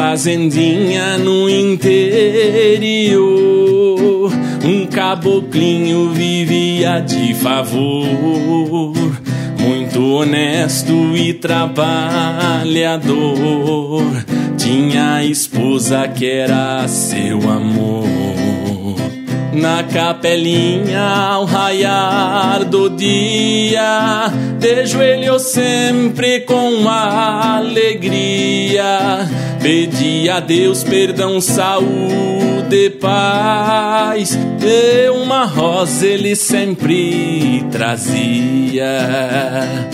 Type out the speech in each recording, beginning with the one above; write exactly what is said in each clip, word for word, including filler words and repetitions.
fazendinha no interior, um caboclinho vivia de favor, muito honesto e trabalhador. Tinha esposa que era seu amor. Na capelinha ao raiar do dia, de joelho sempre com alegria, pedia a Deus perdão, saúde, paz, e uma rosa ele sempre trazia.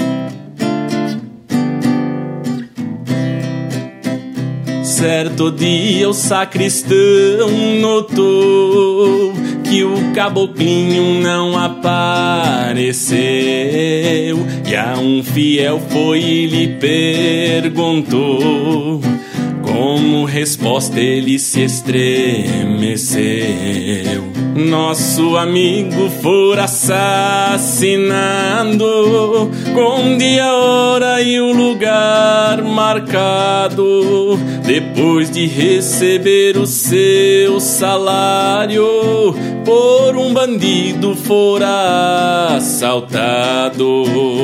Certo dia o sacristão notou que o caboclinho não apareceu, e a um fiel foi e lhe perguntou. Como resposta ele se estremeceu. Nosso amigo fora assassinado, com dia, hora e o lugar marcado, depois de receber o seu salário, por um bandido fora assaltado.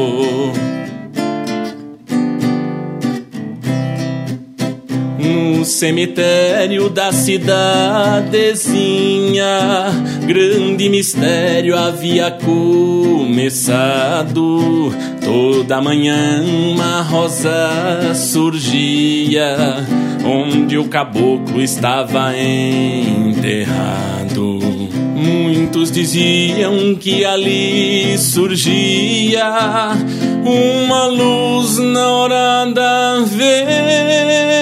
No cemitério da cidadezinha, grande mistério havia começado. Toda manhã uma rosa surgia, onde o caboclo estava enterrado. Muitos diziam que ali surgia uma luz na hora da vez,